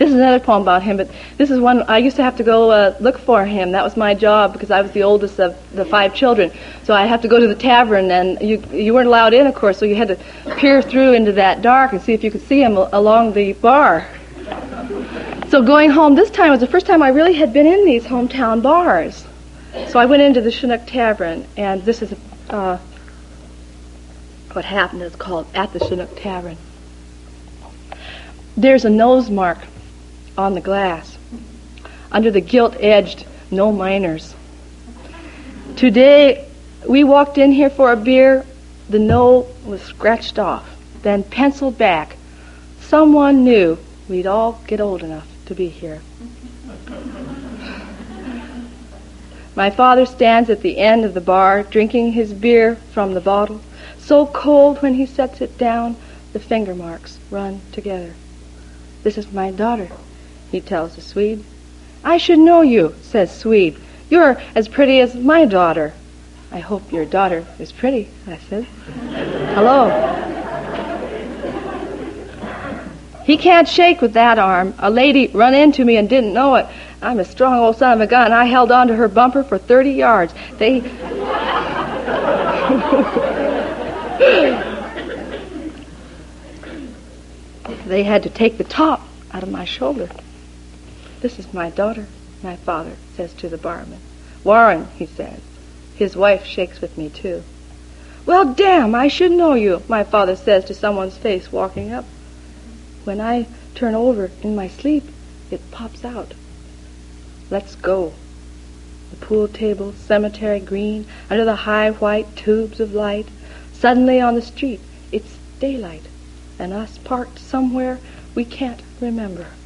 This is another poem about him, but this is one I used to have to go look for him. That was my job because I was the oldest of the 5 children. So I have to go to the tavern, and you weren't allowed in, of course, so you had to peer through into that dark and see if you could see him along the bar. So going home this time was the first time I really had been in these hometown bars. So I went into the Chinook Tavern, and this is what happened. It's called At the Chinook Tavern. There's a nose mark on the glass. Under the gilt-edged "No Minors." Today, we walked in here for a beer. The "no" was scratched off, then penciled back. Someone knew we'd all get old enough to be here. My father stands at the end of the bar, drinking his beer from the bottle. So cold when he sets it down, the finger marks run together. "This is my daughter," he tells the Swede. "I should know you," says Swede. "You're as pretty as my daughter." "I hope your daughter is pretty," I said. "Hello." He can't shake with that arm. A lady run into me and didn't know it. I'm a strong old son of a gun. I held on to her bumper for 30 yards. They had to take the top out of my shoulder. "This is my daughter," my father says to the barman. "Warren," he says. His wife shakes with me, too. "Well, damn, I should know you," my father says to someone's face walking up. When I turn over in my sleep, it pops out. Let's go. The pool table, cemetery green, under the high white tubes of light. Suddenly on the street, it's daylight, and us parked somewhere we can't remember.